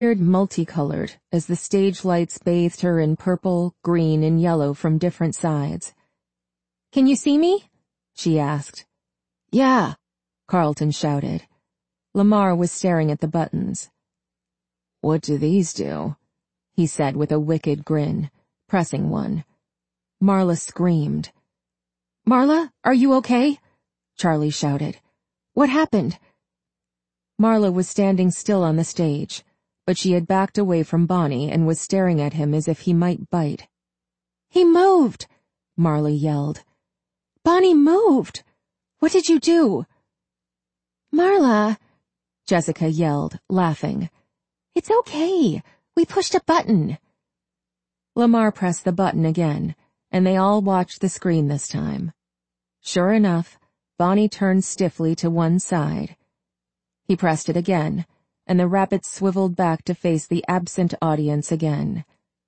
appeared multicolored as the stage lights bathed her in purple, green, and yellow from different sides. "Can you see me?" she asked. "Yeah," Carlton shouted. Lamar was staring at the buttons. "What do these do?" he said with a wicked grin, pressing one. Marla screamed. "Marla, are you okay?" Charlie shouted. "What happened?" Marla was standing still on the stage, but she had backed away from Bonnie and was staring at him as if he might bite. "He moved!" Marla yelled. "Bonnie moved! What did you do?" "Marla," Jessica yelled, laughing. "It's okay. We pushed a button." Lamar pressed the button again, and they all watched the screen this time. Sure enough, Bonnie turned stiffly to one side. He pressed it again, and the rabbit swiveled back to face the absent audience again.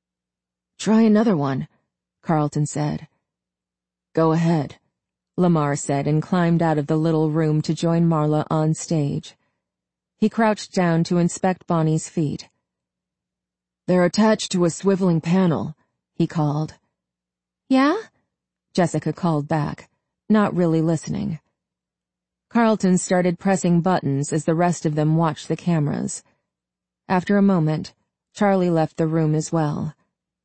"Try another one," Carlton said. "Go ahead," Lamar said, and climbed out of the little room to join Marla on stage. He crouched down to inspect Bonnie's feet. "They're attached to a swiveling panel," he called. "Yeah?" Jessica called back, not really listening. Carlton started pressing buttons as the rest of them watched the cameras. After a moment, Charlie left the room as well.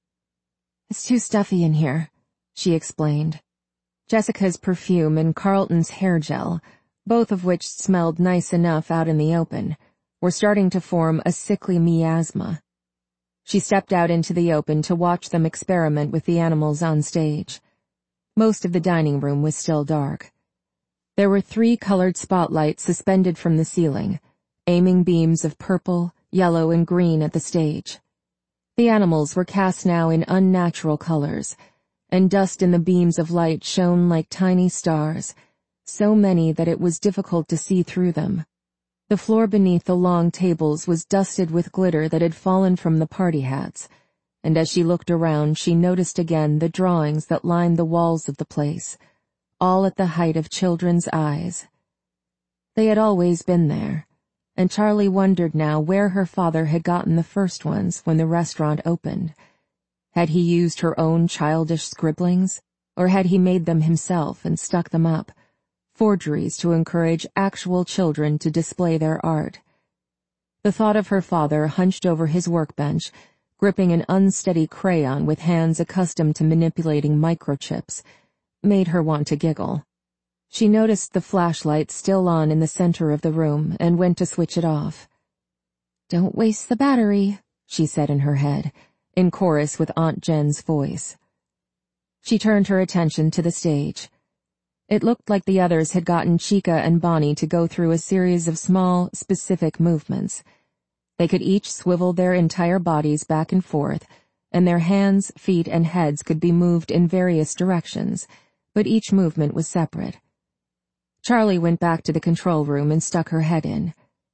"It's too stuffy in here," she explained. Jessica's perfume and Carlton's hair gel, both of which smelled nice enough out in the open, were starting to form a sickly miasma. She stepped out into the open to watch them experiment with the animals on stage. Most of the dining room was still dark. There were 3 colored spotlights suspended from the ceiling, aiming beams of purple, yellow, and green at the stage. The animals were cast now in unnatural colors, and dust in the beams of light shone like tiny stars, so many that it was difficult to see through them. The floor beneath the long tables was dusted with glitter that had fallen from the party hats, and as she looked around she noticed again the drawings that lined the walls of the place, all at the height of children's eyes. They had always been there, and Charlie wondered now where her father had gotten the first ones when the restaurant opened. Had he used her own childish scribblings, or had he made them himself and stuck them up, forgeries to encourage actual children to display their art? The thought of her father hunched over his workbench, gripping an unsteady crayon with hands accustomed to manipulating microchips, made her want to giggle. She noticed the flashlight still on in the center of the room and went to switch it off. "Don't waste the battery," she said in her head, in chorus with Aunt Jen's voice. She turned her attention to the stage. It looked like the others had gotten Chica and Bonnie to go through a series of small, specific movements. They could each swivel their entire bodies back and forth, and their hands, feet, and heads could be moved in various directions, but each movement was separate. Charlie went back to the control room and stuck her head in.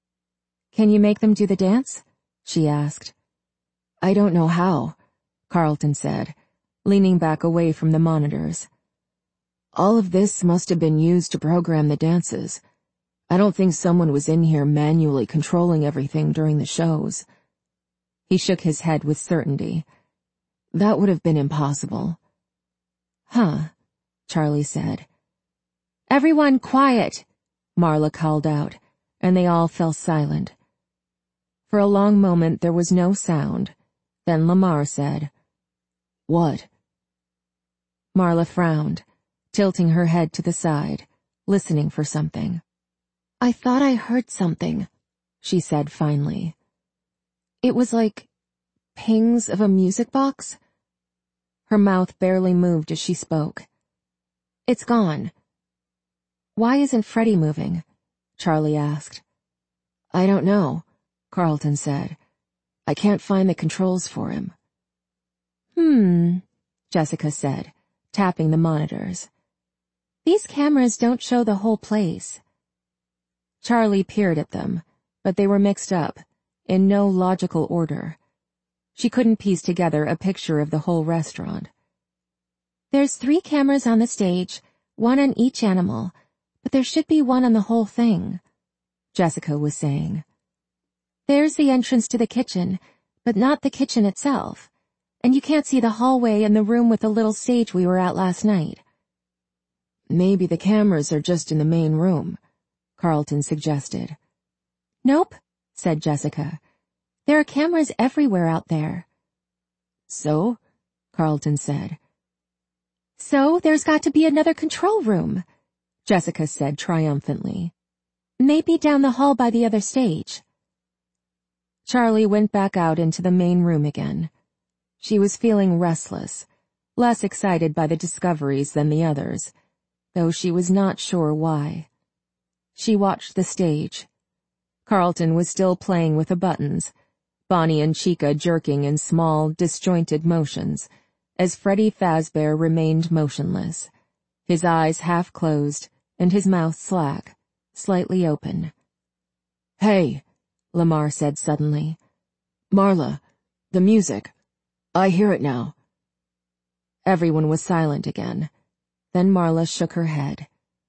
"Can you make them do the dance?" she asked. "I don't know how," Carlton said, leaning back away from the monitors. "All of this must have been used to program the dances. I don't think someone was in here manually controlling everything during the shows." He shook his head with certainty. "That would have been impossible." "Huh," Charlie said. "Everyone quiet," Marla called out, and they all fell silent. For a long moment there was no sound. Then Lamar said, "What?" Marla frowned, tilting her head to the side, listening for something. "I thought I heard something," she said finally. "It was like pings of a music box." Her mouth barely moved as she spoke. "It's gone." "Why isn't Freddie moving?" Charlie asked. "I don't know," Carlton said. "I can't find the controls for him." Jessica said, tapping the monitors. "These cameras don't show the whole place." Charlie peered at them, but they were mixed up, in no logical order. She couldn't piece together a picture of the whole restaurant. "There's 3 cameras on the stage, 1 on each animal, but there should be 1 on the whole thing," Jessica was saying. There's the entrance to the kitchen, but not the kitchen itself. And you can't see the hallway and the room with the little stage we were at last night. Maybe the cameras are just in the main room, Carlton suggested. Nope, said Jessica. There are cameras everywhere out there. So? Carlton said. So there's got to be another control room, Jessica said triumphantly. Maybe down the hall by the other stage. Charlie went back out into the main room again. She was feeling restless, less excited by the discoveries than the others, though she was not sure why. She watched the stage. Carlton was still playing with the buttons, Bonnie and Chica jerking in small, disjointed motions, as Freddy Fazbear remained motionless, his eyes half closed and his mouth slack, slightly open. Hey, Lamar said suddenly. Marla, the music. I hear it now. Everyone was silent again. Then Marla shook her head.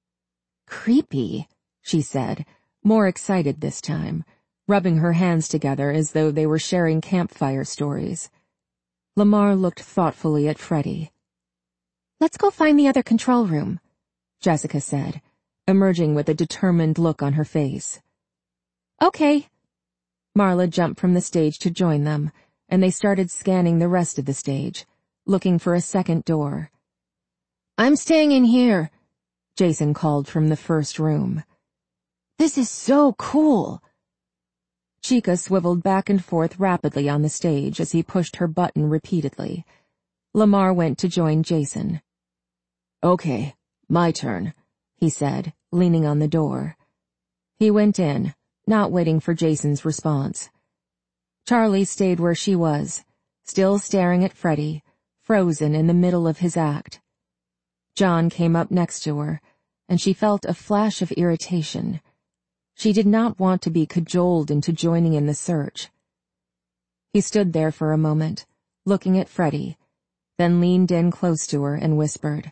Creepy, she said, more excited this time, rubbing her hands together as though they were sharing campfire stories. Lamar looked thoughtfully at Freddy. Let's go find the other control room, Jessica said, emerging with a determined look on her face. Okay. Marla jumped from the stage to join them, and they started scanning the rest of the stage, looking for a second door. I'm staying in here, Jason called from the first room. This is so cool. Chica swiveled back and forth rapidly on the stage as he pushed her button repeatedly. Lamar went to join Jason. Okay, my turn, he said, leaning on the door. He went in, not waiting for Jason's response. Charlie stayed where she was, still staring at Freddy, frozen in the middle of his act. John came up next to her, and she felt a flash of irritation. She did not want to be cajoled into joining in the search. He stood there for a moment, looking at Freddy, then leaned in close to her and whispered,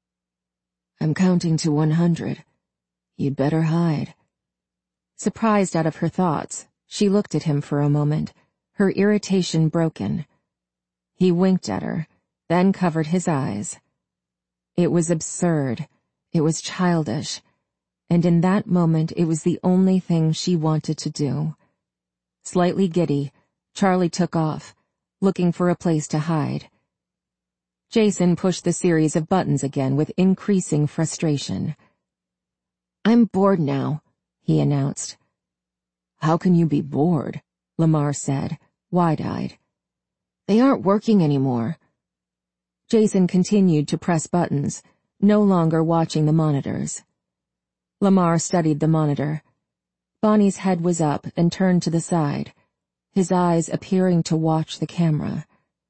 I'm counting to 100. You'd better hide. Surprised out of her thoughts, she looked at him for a moment, her irritation broken. He winked at her, then covered his eyes. It was absurd. It was childish. And in that moment it was the only thing she wanted to do. Slightly giddy, Charlie took off, looking for a place to hide. Jason pushed the series of buttons again with increasing frustration. I'm bored now, he announced. How can you be bored? Lamar said, wide-eyed. They aren't working anymore. Jason continued to press buttons, no longer watching the monitors. Lamar studied the monitor. Bonnie's head was up and turned to the side, his eyes appearing to watch the camera.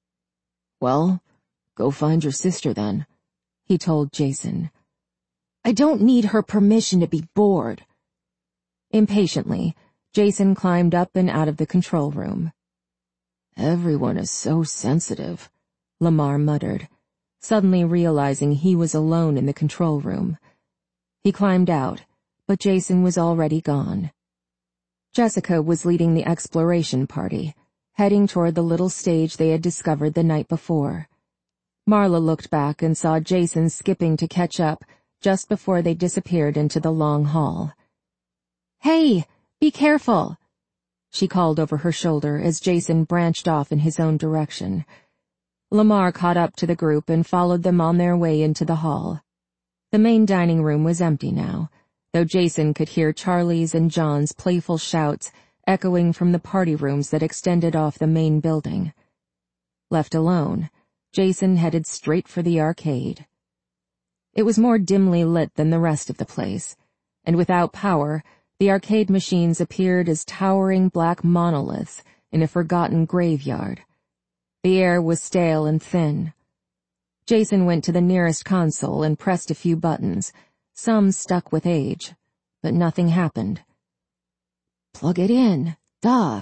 Well, go find your sister then, he told Jason. I don't need her permission to be bored. Impatiently, Jason climbed up and out of the control room. Everyone is so sensitive, Lamar muttered, suddenly realizing he was alone in the control room. He climbed out, but Jason was already gone. Jessica was leading the exploration party, heading toward the little stage they had discovered the night before. Marla looked back and saw Jason skipping to catch up just before they disappeared into the long hall. Hey, be careful, she called over her shoulder as Jason branched off in his own direction. Lamar caught up to the group and followed them on their way into the hall. The main dining room was empty now, though Jason could hear Charlie's and John's playful shouts echoing from the party rooms that extended off the main building. Left alone, Jason headed straight for the arcade. It was more dimly lit than the rest of the place, and without power, the arcade machines appeared as towering black monoliths in a forgotten graveyard. The air was stale and thin. Jason went to the nearest console and pressed a few buttons, some stuck with age, but nothing happened. Plug it in, duh.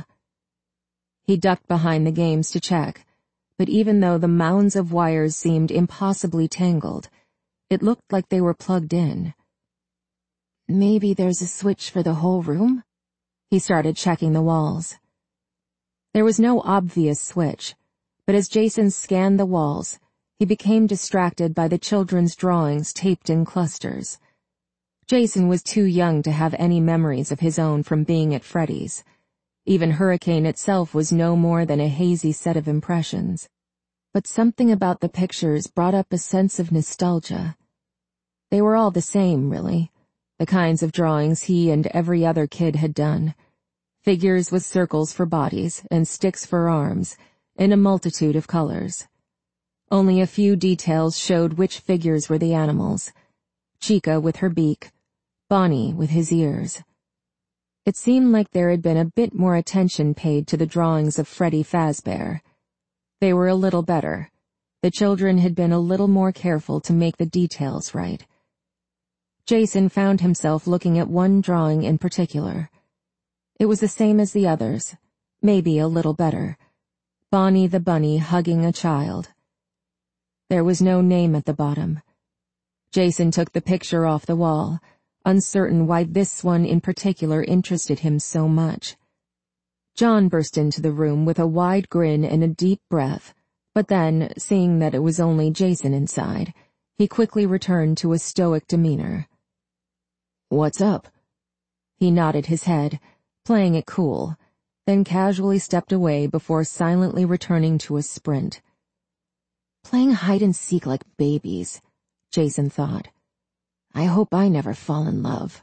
He ducked behind the games to check, but even though the mounds of wires seemed impossibly tangled, it looked like they were plugged in. Maybe there's a switch for the whole room? He started checking the walls. There was no obvious switch, but as Jason scanned the walls, he became distracted by the children's drawings taped in clusters. Jason was too young to have any memories of his own from being at Freddy's. Even Hurricane itself was no more than a hazy set of impressions. But something about the pictures brought up a sense of nostalgia. They were all the same, really, the kinds of drawings he and every other kid had done. Figures with circles for bodies and sticks for arms, in a multitude of colors. Only a few details showed which figures were the animals. Chica with her beak, Bonnie with his ears. It seemed like there had been a bit more attention paid to the drawings of Freddy Fazbear. They were a little better. The children had been a little more careful to make the details right. Jason found himself looking at one drawing in particular. It was the same as the others, maybe a little better. Bonnie the bunny hugging a child. There was no name at the bottom. Jason took the picture off the wall, uncertain why this one in particular interested him so much. John burst into the room with a wide grin and a deep breath, but then, seeing that it was only Jason inside, he quickly returned to a stoic demeanor. "What's up?" He nodded his head, playing it cool, then casually stepped away before silently returning to a sprint. Playing hide-and-seek like babies, Jason thought. I hope I never fall in love.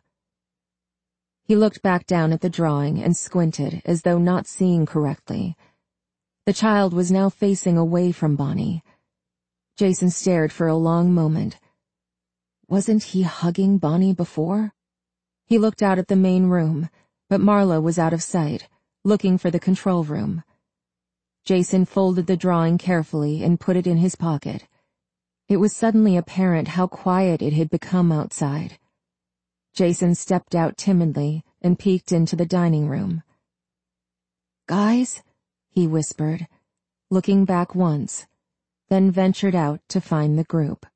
He looked back down at the drawing and squinted as though not seeing correctly. The child was now facing away from Bonnie. Jason stared for a long moment. Wasn't he hugging Bonnie before? He looked out at the main room, but Marla was out of sight, looking for the control room. Jason folded the drawing carefully and put it in his pocket. It was suddenly apparent how quiet it had become outside. Jason stepped out timidly and peeked into the dining room. "Guys?" he whispered, looking back once, then ventured out to find the group.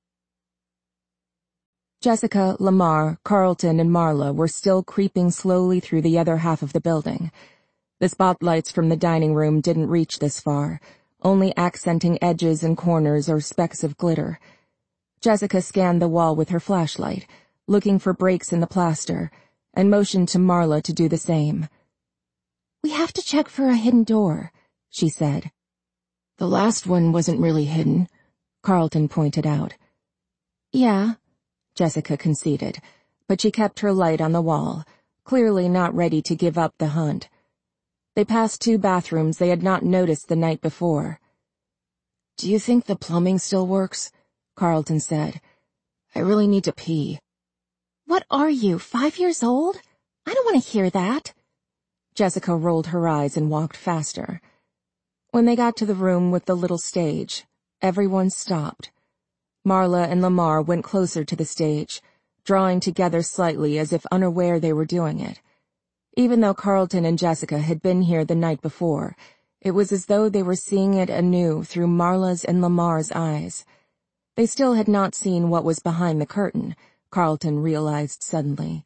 Jessica, Lamar, Carlton, and Marla were still creeping slowly through the other half of the building. The spotlights from the dining room didn't reach this far, only accenting edges and corners or specks of glitter. Jessica scanned the wall with her flashlight, looking for breaks in the plaster, and motioned to Marla to do the same. "We have to check for a hidden door," she said. "The last one wasn't really hidden," Carlton pointed out. "Yeah," Jessica conceded, but she kept her light on the wall, clearly not ready to give up the hunt. They passed 2 bathrooms they had not noticed the night before. "Do you think the plumbing still works?" Carlton said. "I really need to pee." "What are you, 5 years old? I don't want to hear that." Jessica rolled her eyes and walked faster. When they got to the room with the little stage, everyone stopped. Marla and Lamar went closer to the stage, drawing together slightly as if unaware they were doing it. Even though Carlton and Jessica had been here the night before, it was as though they were seeing it anew through Marla's and Lamar's eyes. They still had not seen what was behind the curtain, Carlton realized suddenly.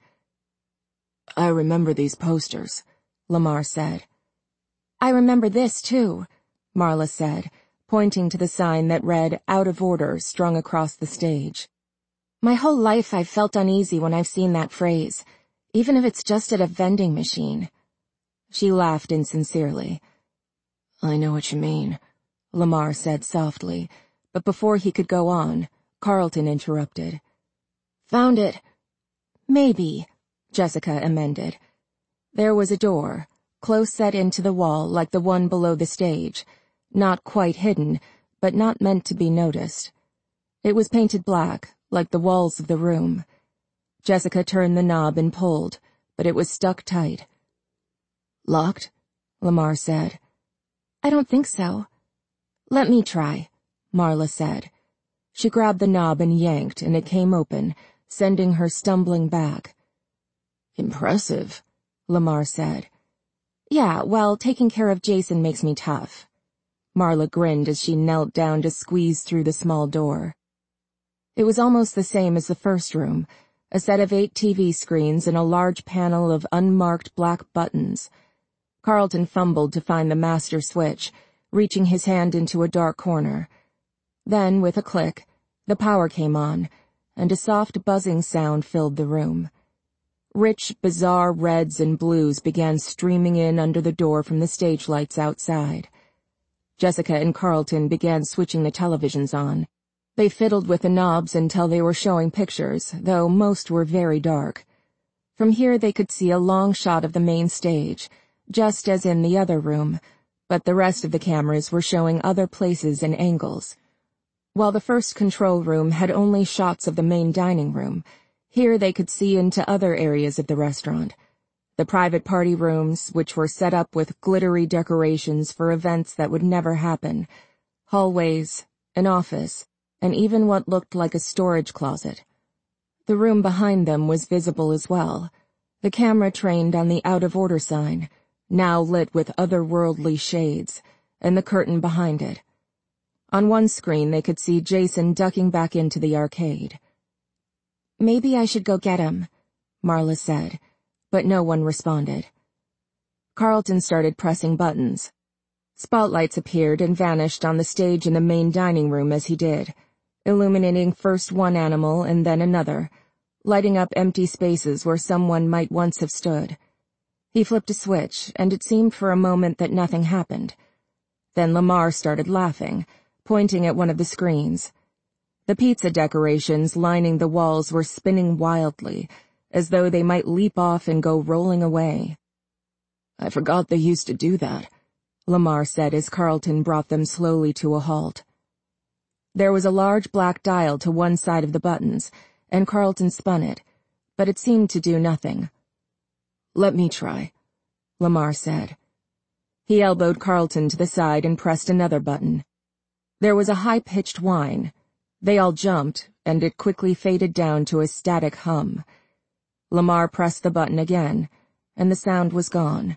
"I remember these posters," Lamar said. "I remember this, too," Marla said, pointing to the sign that read, "Out of Order," strung across the stage. "My whole life I've felt uneasy when I've seen that phrase, even if it's just at a vending machine." She laughed insincerely. "I know what you mean," Lamar said softly, but before he could go on, Carlton interrupted. "Found it." "Maybe," Jessica amended. There was a door, close set into the wall like the one below the stage, not quite hidden, but not meant to be noticed. It was painted black, like the walls of the room. Jessica turned the knob and pulled, but it was stuck tight. "Locked?" Lamar said. "I don't think so." "Let me try," Marla said. She grabbed the knob and yanked, and it came open, sending her stumbling back. "Impressive," Lamar said. "Yeah, well, taking care of Jason makes me tough." Marla grinned as she knelt down to squeeze through the small door. It was almost the same as the first room, a set of 8 TV screens and a large panel of unmarked black buttons. Carlton fumbled to find the master switch, reaching his hand into a dark corner. Then, with a click, the power came on, and a soft buzzing sound filled the room. Rich, bizarre reds and blues began streaming in under the door from the stage lights outside. Jessica and Carlton began switching the televisions on. They fiddled with the knobs until they were showing pictures, though most were very dark. From here they could see a long shot of the main stage, just as in the other room, but the rest of the cameras were showing other places and angles. While the first control room had only shots of the main dining room, here they could see into other areas of the restaurant. The private party rooms, which were set up with glittery decorations for events that would never happen, hallways, an office, and even what looked like a storage closet. The room behind them was visible as well. The camera trained on the out-of-order sign, now lit with otherworldly shades, and the curtain behind it. On one screen they could see Jason ducking back into the arcade. "Maybe I should go get him," Marla said, but no one responded. Carlton started pressing buttons. Spotlights appeared and vanished on the stage in the main dining room as he did, illuminating first one animal and then another, lighting up empty spaces where someone might once have stood. He flipped a switch, and it seemed for a moment that nothing happened. Then Lamar started laughing, pointing at one of the screens. The pizza decorations lining the walls were spinning wildly, as though they might leap off and go rolling away. "I forgot they used to do that," Lamar said as Carlton brought them slowly to a halt. There was a large black dial to one side of the buttons, and Carlton spun it, but it seemed to do nothing. "Let me try," Lamar said. He elbowed Carlton to the side and pressed another button. There was a high-pitched whine. They all jumped, and it quickly faded down to a static hum. Lamar pressed the button again, and the sound was gone.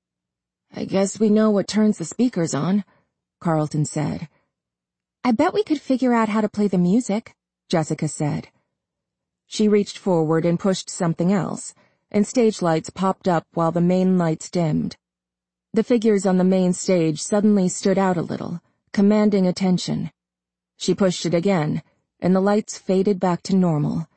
"I guess we know what turns the speakers on," Carlton said. "I bet we could figure out how to play the music," Jessica said. She reached forward and pushed something else, and stage lights popped up while the main lights dimmed. The figures on the main stage suddenly stood out a little, commanding attention. She pushed it again, and the lights faded back to normal.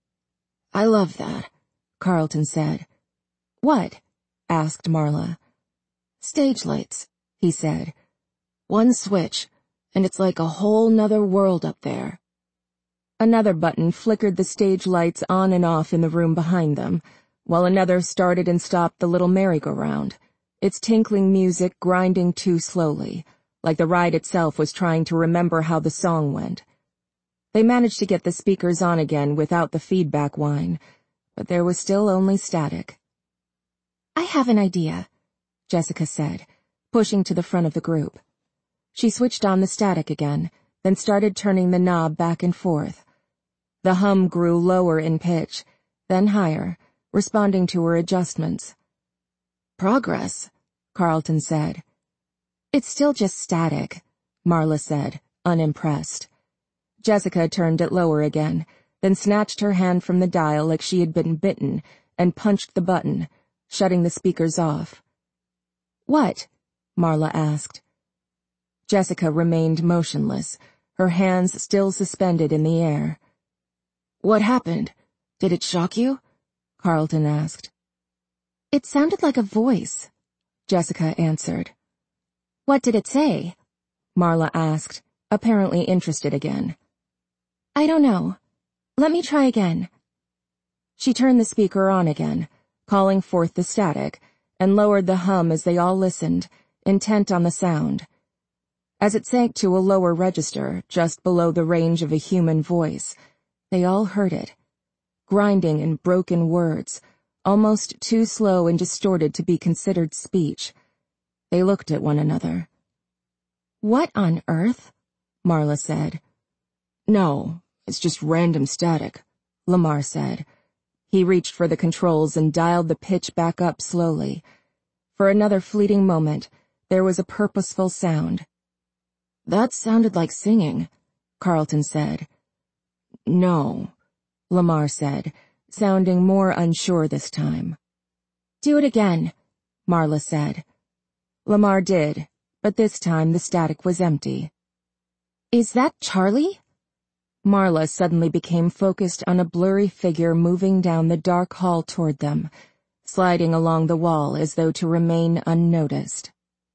"I love that," Carlton said. "What?" asked Marla. "Stage lights," he said. "One switch, and it's like a whole nother world up there." Another button flickered the stage lights on and off in the room behind them, while another started and stopped the little merry-go-round, its tinkling music grinding too slowly, like the ride itself was trying to remember how the song went. They managed to get the speakers on again without the feedback whine, but there was still only static. "I have an idea," Jessica said, pushing to the front of the group. She switched on the static again, then started turning the knob back and forth. The hum grew lower in pitch, then higher, responding to her adjustments. "Progress," Carlton said. "It's still just static," Marla said, unimpressed. Jessica turned it lower again, then snatched her hand from the dial like she had been bitten and punched the button, shutting the speakers off. "What?" Marla asked. Jessica remained motionless, her hands still suspended in the air. "What happened? Did it shock you?" Carlton asked. "It sounded like a voice," Jessica answered. "What did it say?" Marla asked, apparently interested again. "I don't know. Let me try again." She turned the speaker on again, calling forth the static, and lowered the hum as they all listened, intent on the sound. As it sank to a lower register, just below the range of a human voice, they all heard it. Grinding and broken words, almost too slow and distorted to be considered speech. They looked at one another. "What on earth?" Marla said. "No, it's just random static," Lamar said. He reached for the controls and dialed the pitch back up slowly. For another fleeting moment, there was a purposeful sound. "That sounded like singing," Carlton said. "No," Lamar said, sounding more unsure this time. "Do it again," Marla said. Lamar did, but this time the static was empty. "Is that Charlie?" Marla suddenly became focused on a blurry figure moving down the dark hall toward them, sliding along the wall as though to remain unnoticed.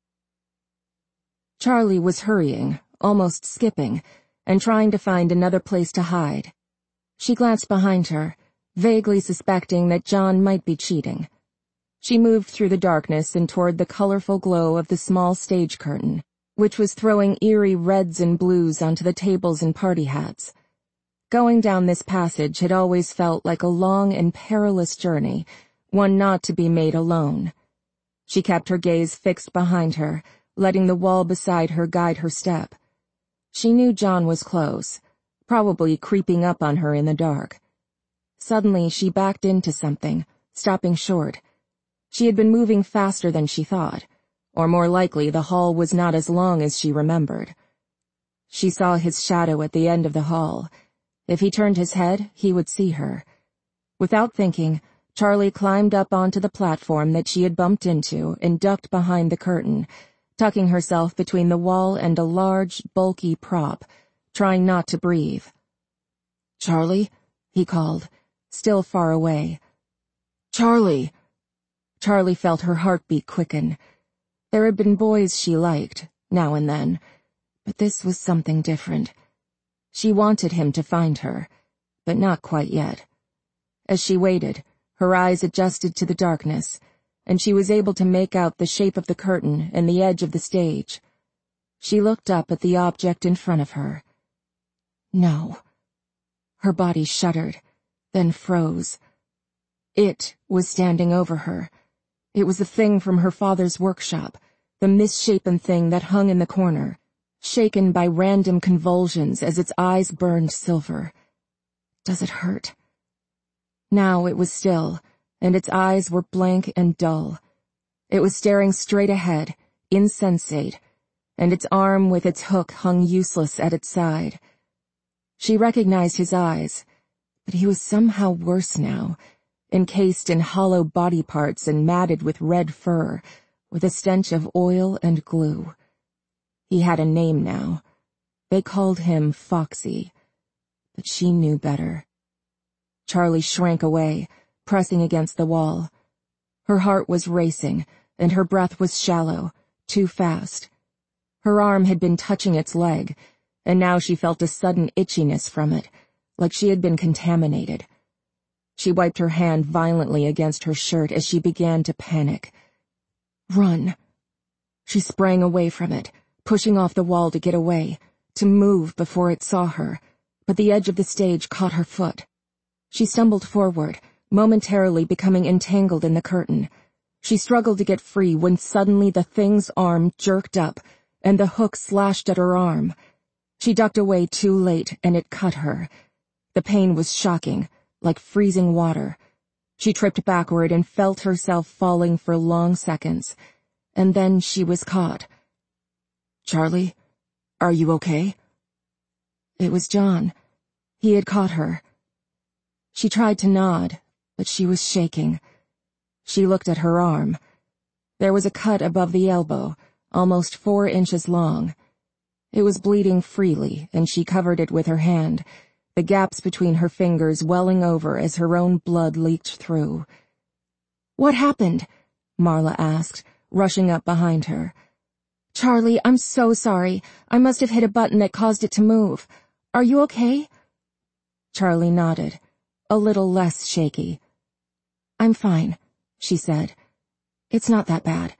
Charlie was hurrying, almost skipping, and trying to find another place to hide. She glanced behind her, vaguely suspecting that John might be cheating. She moved through the darkness and toward the colorful glow of the small stage curtain, which was throwing eerie reds and blues onto the tables and party hats. Going down this passage had always felt like a long and perilous journey, one not to be made alone. She kept her gaze fixed behind her, letting the wall beside her guide her step. She knew John was close, probably creeping up on her in the dark. Suddenly she backed into something, stopping short. She had been moving faster than she thought, or more likely the hall was not as long as she remembered. She saw his shadow at the end of the hall. If he turned his head, he would see her. Without thinking, Charlie climbed up onto the platform that she had bumped into and ducked behind the curtain, tucking herself between the wall and a large, bulky prop, trying not to breathe. "Charlie?" he called, still far away. "Charlie!" Charlie felt her heartbeat quicken. There had been boys she liked, now and then, but this was something different. She wanted him to find her, but not quite yet. As she waited, her eyes adjusted to the darkness, and she was able to make out the shape of the curtain and the edge of the stage. She looked up at the object in front of her. No. Her body shuddered, then froze. It was standing over her. It was the thing from her father's workshop, the misshapen thing that hung in the corner, shaken by random convulsions as its eyes burned silver. Does it hurt? Now it was still, and its eyes were blank and dull. It was staring straight ahead, insensate, and its arm with its hook hung useless at its side. She recognized his eyes, but he was somehow worse now, encased in hollow body parts and matted with red fur, with a stench of oil and glue. He had a name now. They called him Foxy, but she knew better. Charlie shrank away, pressing against the wall. Her heart was racing, and her breath was shallow, too fast. Her arm had been touching its leg, and now she felt a sudden itchiness from it, like she had been contaminated. She wiped her hand violently against her shirt as she began to panic. Run. She sprang away from it, pushing off the wall to get away, to move before it saw her, but the edge of the stage caught her foot. She stumbled forward, momentarily becoming entangled in the curtain. She struggled to get free when suddenly the thing's arm jerked up, and the hook slashed at her arm. She ducked away too late, and it cut her. The pain was shocking, like freezing water. She tripped backward and felt herself falling for long seconds, and then she was caught. "Charlie, are you okay?" It was John. He had caught her. She tried to nod, but she was shaking. She looked at her arm. There was a cut above the elbow, almost 4 inches long. It was bleeding freely, and she covered it with her hand, the gaps between her fingers welling over as her own blood leaked through. "What happened?" Marla asked, rushing up behind her. "Charlie, I'm so sorry. I must have hit a button that caused it to move. Are you okay?" Charlie nodded, a little less shaky. "I'm fine," she said. "It's not that bad."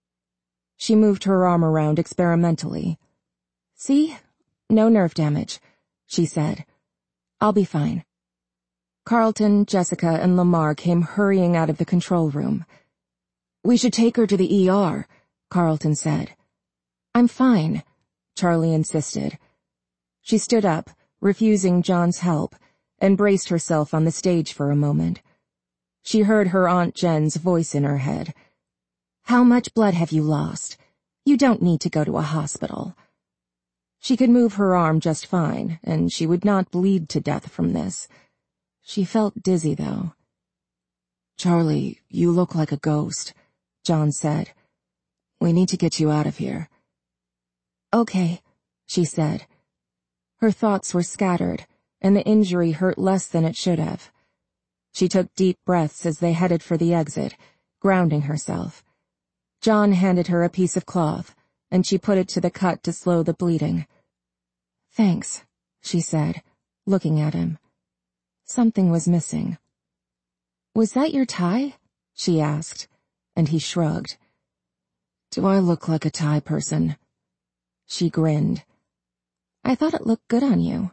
She moved her arm around experimentally. "See? No nerve damage," she said. "I'll be fine." Carlton, Jessica, and Lamar came hurrying out of the control room. "We should take her to the ER," Carlton said. "I'm fine," Charlie insisted. She stood up, refusing John's help, and braced herself on the stage for a moment. She heard her Aunt Jen's voice in her head. "How much blood have you lost? You don't need to go to a hospital." She could move her arm just fine, and she would not bleed to death from this. She felt dizzy, though. "Charlie, you look like a ghost," John said. "We need to get you out of here." "Okay," she said. Her thoughts were scattered, and the injury hurt less than it should have. She took deep breaths as they headed for the exit, grounding herself. John handed her a piece of cloth, and she put it to the cut to slow the bleeding. "Thanks," she said, looking at him. Something was missing. "Was that your tie?" she asked, and he shrugged. "Do I look like a tie person?" She grinned. "I thought it looked good on you."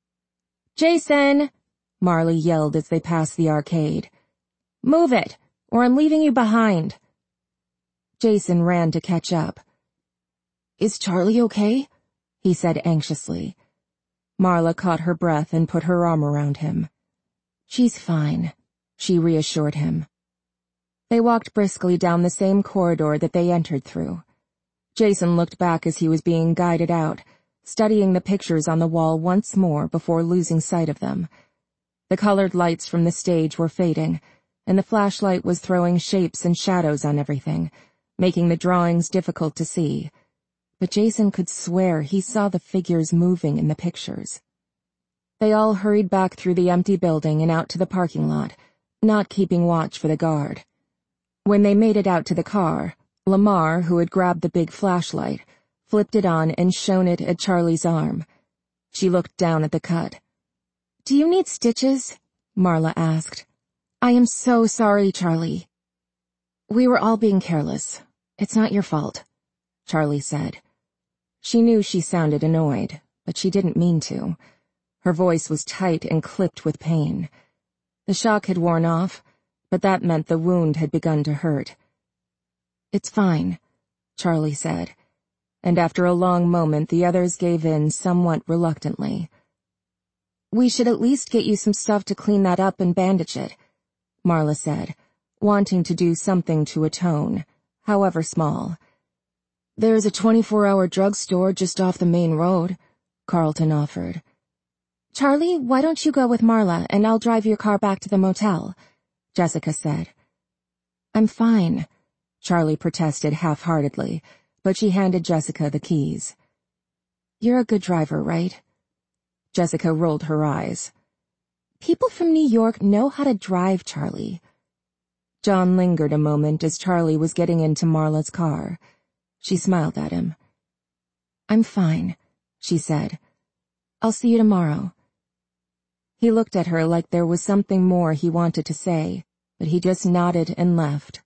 "Jason!" Marley yelled as they passed the arcade. "Move it, or I'm leaving you behind." Jason ran to catch up. "Is Charlie okay?" he said anxiously. Marla caught her breath and put her arm around him. "She's fine," she reassured him. They walked briskly down the same corridor that they entered through. Jason looked back as he was being guided out, studying the pictures on the wall once more before losing sight of them. The colored lights from the stage were fading, and the flashlight was throwing shapes and shadows on everything, making the drawings difficult to see. But Jason could swear he saw the figures moving in the pictures. They all hurried back through the empty building and out to the parking lot, not keeping watch for the guard. When they made it out to the car, Lamar, who had grabbed the big flashlight, flipped it on and shone it at Charlie's arm. She looked down at the cut. "Do you need stitches?" Marla asked. "I am so sorry, Charlie." "We were all being careless. It's not your fault," Charlie said. She knew she sounded annoyed, but she didn't mean to. Her voice was tight and clipped with pain. The shock had worn off, but that meant the wound had begun to hurt. "It's fine," Charlie said, and after a long moment the others gave in somewhat reluctantly. "We should at least get you some stuff to clean that up and bandage it," Marla said, wanting to do something to atone, however small. "There's a 24-hour drugstore just off the main road," Carlton offered. "Charlie, why don't you go with Marla and I'll drive your car back to the motel," Jessica said. "I'm fine," Charlie protested half-heartedly, but she handed Jessica the keys. "You're a good driver, right?" Jessica rolled her eyes. "People from New York know how to drive, Charlie." John lingered a moment as Charlie was getting into Marla's car. She smiled at him. "I'm fine," she said. "I'll see you tomorrow." He looked at her like there was something more he wanted to say, but he just nodded and left.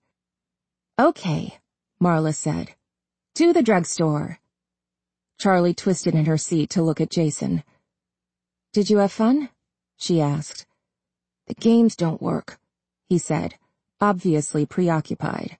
"Okay," Marla said. "To the drugstore." Charlie twisted in her seat to look at Jason. "Did you have fun?" she asked. "The games don't work," he said, obviously preoccupied.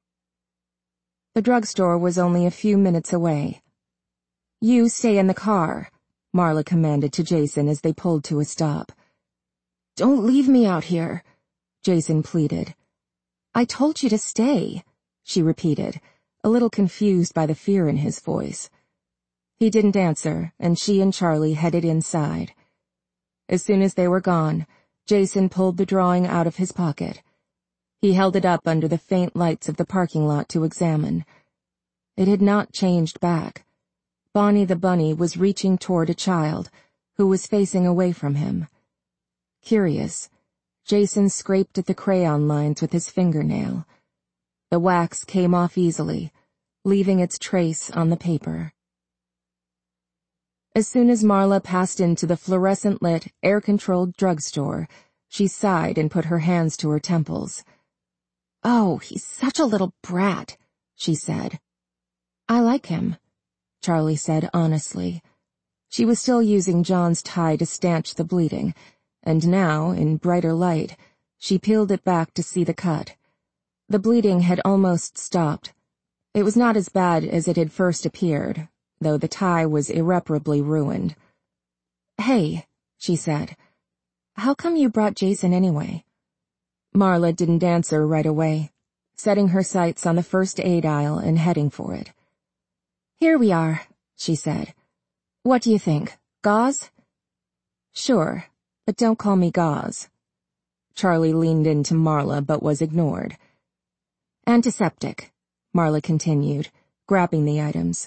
The drugstore was only a few minutes away. "You stay in the car," Marla commanded to Jason as they pulled to a stop. "Don't leave me out here," Jason pleaded. "I told you to stay," she repeated, a little confused by the fear in his voice. He didn't answer, and she and Charlie headed inside. As soon as they were gone, Jason pulled the drawing out of his pocket. He held it up under the faint lights of the parking lot to examine. It had not changed back. Bonnie the bunny was reaching toward a child, who was facing away from him. Curious, Jason scraped at the crayon lines with his fingernail. The wax came off easily, leaving its trace on the paper. As soon as Marla passed into the fluorescent-lit, air-controlled drugstore, she sighed and put her hands to her temples. "Oh, he's such a little brat," she said. "I like him," Charlie said honestly. She was still using John's tie to stanch the bleeding, and now, in brighter light, she peeled it back to see the cut. The bleeding had almost stopped. It was not as bad as it had first appeared, though the tie was irreparably ruined. "Hey," she said, "how come you brought Jason anyway?" Marla didn't answer right away, setting her sights on the first aid aisle and heading for it. "Here we are," she said. "What do you think? Gauze?" "Sure, but don't call me Gauze." Charlie leaned into Marla but was ignored. Antiseptic, Marla continued, grabbing the items.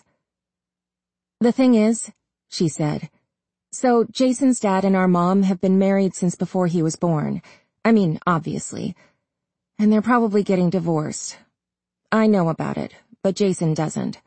The thing is, she said, so Jason's dad and our mom have been married since before he was born. I mean, obviously. And they're probably getting divorced. I know about it, but Jason doesn't.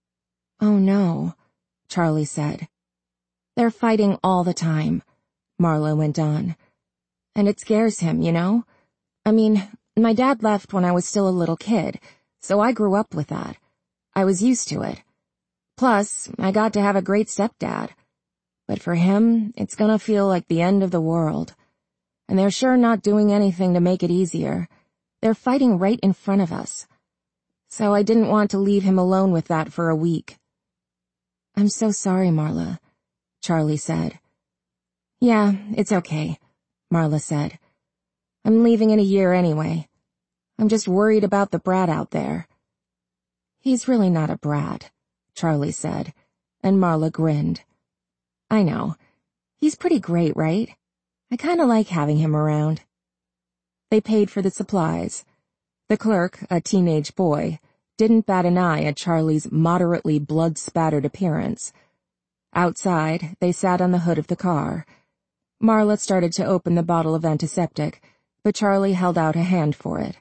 Oh no, Charlie said. They're fighting all the time, Marla went on. And it scares him, you know? I mean, my dad left when I was still a little kid, so I grew up with that. I was used to it. Plus, I got to have a great stepdad. But for him, it's gonna feel like the end of the world. And they're sure not doing anything to make it easier. They're fighting right in front of us. So I didn't want to leave him alone with that for a week. I'm so sorry, Marla, Charlie said. Yeah, it's okay, Marla said. I'm leaving in a year anyway. I'm just worried about the brat out there. He's really not a brat, Charlie said, and Marla grinned. I know. He's pretty great, right? I kinda like having him around. They paid for the supplies. The clerk, a teenage boy, didn't bat an eye at Charlie's moderately blood-spattered appearance. Outside, they sat on the hood of the car. Marla started to open the bottle of antiseptic, but Charlie held out a hand for it.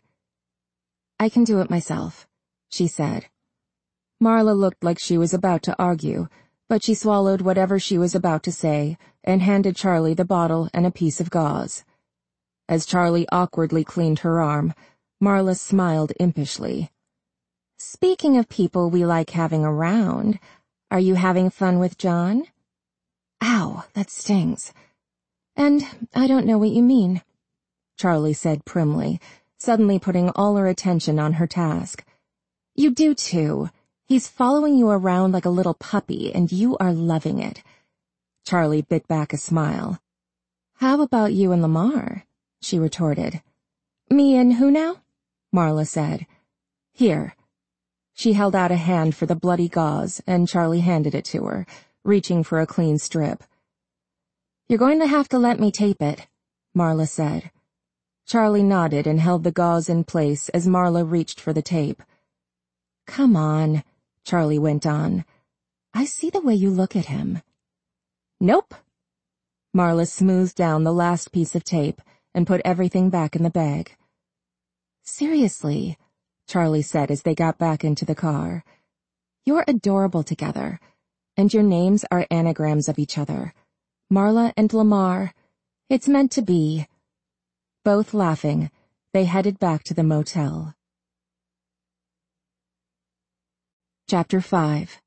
I can do it myself, she said. Marla looked like she was about to argue, but she swallowed whatever she was about to say and handed Charlie the bottle and a piece of gauze. As Charlie awkwardly cleaned her arm, Marla smiled impishly. Speaking of people we like having around, are you having fun with John? Ow, that stings. And I don't know what you mean, Charlie said primly, suddenly putting all her attention on her task. You do too. He's following you around like a little puppy, and you are loving it. Charlie bit back a smile. How about you and Lamar? She retorted. Me and who now? Marla said. Here. She held out a hand for the bloody gauze, and Charlie handed it to her, reaching for a clean strip. You're going to have to let me tape it, Marla said. Charlie nodded and held the gauze in place as Marla reached for the tape. Come on, Charlie went on. I see the way you look at him. Nope. Marla smoothed down the last piece of tape and put everything back in the bag. Seriously, Charlie said as they got back into the car. You're adorable together, and your names are anagrams of each other. Marla and Lamar. It's meant to be. Both laughing, they headed back to the motel. Chapter 5.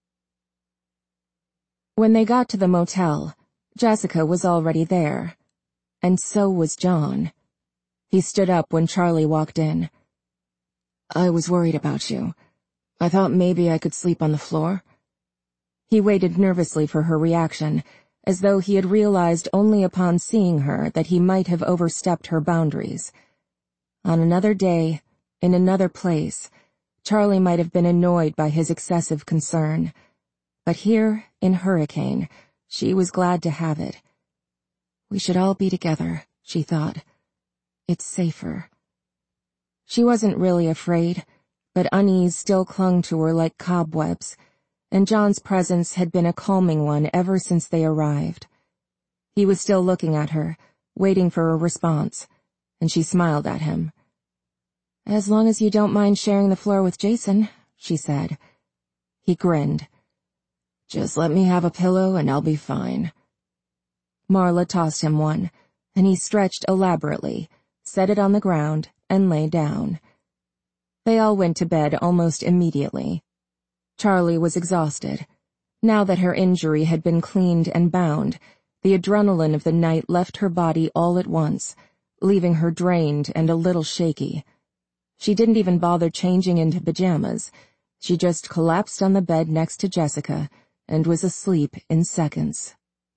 When they got to the motel, Jessica was already there. And so was John. He stood up when Charlie walked in. I was worried about you. I thought maybe I could sleep on the floor. He waited nervously for her reaction, as though he had realized only upon seeing her that he might have overstepped her boundaries. On another day, in another place, Charlie might have been annoyed by his excessive concern. But here, in Hurricane, she was glad to have it. We should all be together, she thought. It's safer. She wasn't really afraid, but unease still clung to her like cobwebs, and John's presence had been a calming one ever since they arrived. He was still looking at her, waiting for a response, and she smiled at him. As long as you don't mind sharing the floor with Jason, she said. He grinned. Just let me have a pillow and I'll be fine. Marla tossed him one, and he stretched elaborately, set it on the ground, and lay down. They all went to bed almost immediately. Charlie was exhausted. Now that her injury had been cleaned and bound, the adrenaline of the night left her body all at once, leaving her drained and a little shaky. She didn't even bother changing into pajamas. She just collapsed on the bed next to Jessica and was asleep in seconds.